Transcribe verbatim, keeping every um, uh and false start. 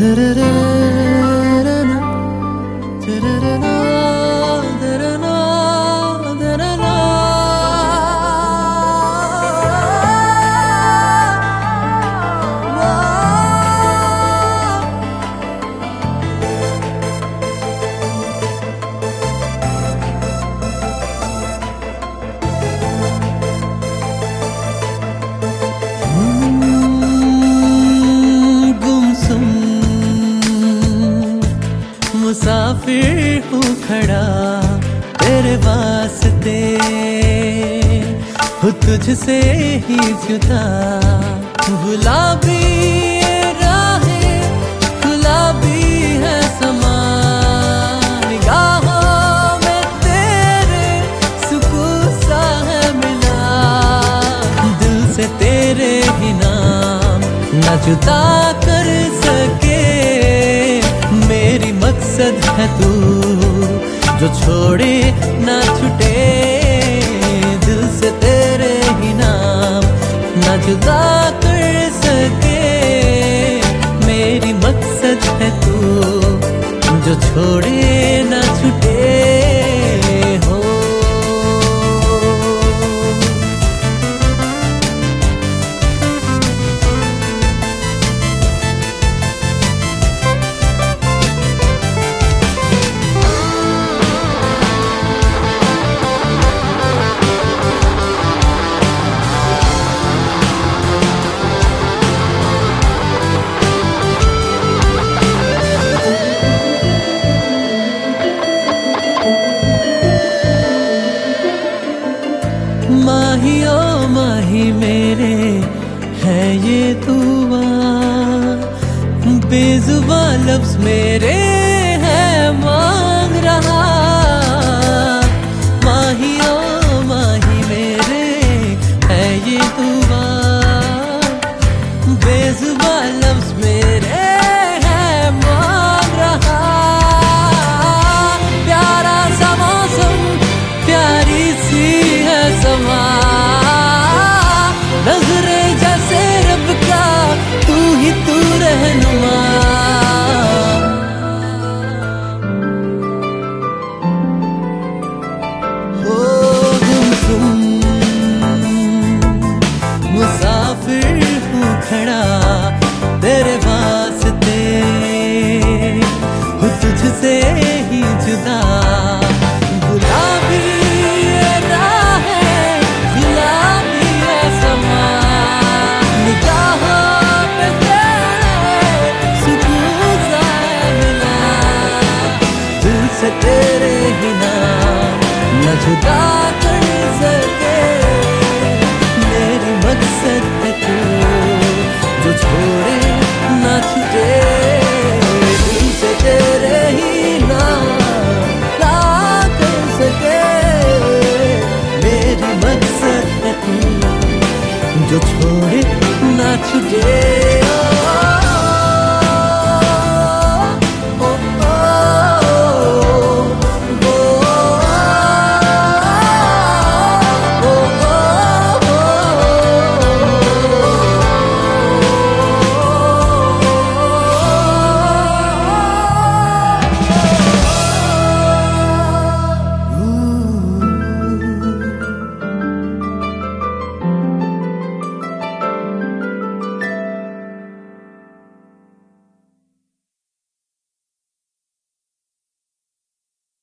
मुसाफिर हूँ खड़ा तेरे वास्ते, हूँ तुझसे ही जुदा। गुलाबी राहें गुलाबी है समा, निगाहों में तेरे सुकून सा है मिला। दिल से तेरे ही नाम न जुदा कर सके, मेरी मकसद है तू जो छोड़े ना छूटे। दिल से तेरे ही नाम ना जुदा कर सके, मेरी मकसद है तू जो छोड़े ना छूटे। हो माही ओ माही मेरे है ये दुआ, बेजुबान लफ्ज मेरे है मांग रहा। माही ओ माही मेरे है ये दुआ, बेजुबान लफ्ज मेरे है मांग रहा। प्यारा सा मौसम प्यारी सी है समा, नजरे जैसे रब का तू ही तू रहना।